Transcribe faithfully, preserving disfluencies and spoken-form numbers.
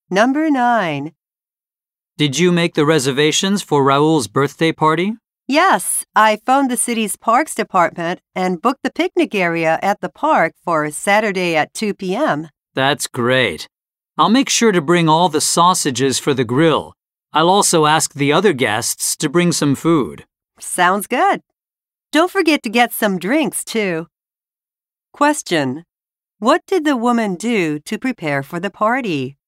Number nine. Did you make the reservations for Raul's birthday party? Yes, I phoned the city's parks department and booked the picnic area at the park for Saturday at two p.m. That's great. I'll make sure to bring all the sausages for the grill. I'll also ask the other guests to bring some food. Sounds good. Don't forget to get some drinks, too. Question. What did the woman do to prepare for the party?